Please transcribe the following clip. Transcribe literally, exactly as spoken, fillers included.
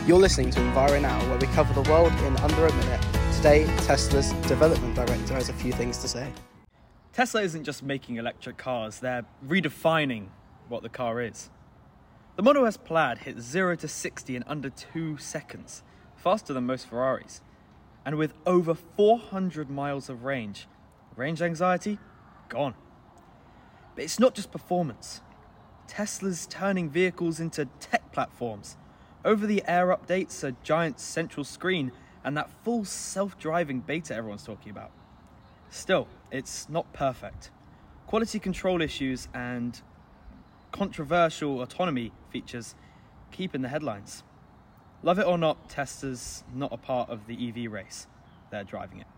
You're listening to Enviro Now, where we cover the world in under a minute. Today, Tesla's development director has a few things to say. Tesla isn't just making electric cars, they're redefining what the car is. The Model S Plaid hit zero to sixty in under two seconds, faster than most Ferraris. And with over four hundred miles of range, range anxiety, gone. But it's not just performance. Tesla's turning vehicles into tech platforms. Over-the-air updates, a giant central screen, and that full self-driving beta everyone's talking about. Still, it's not perfect. Quality control issues and controversial autonomy features keep in the headlines. Love it or not, Tesla's not a part of the E V race. They're driving it.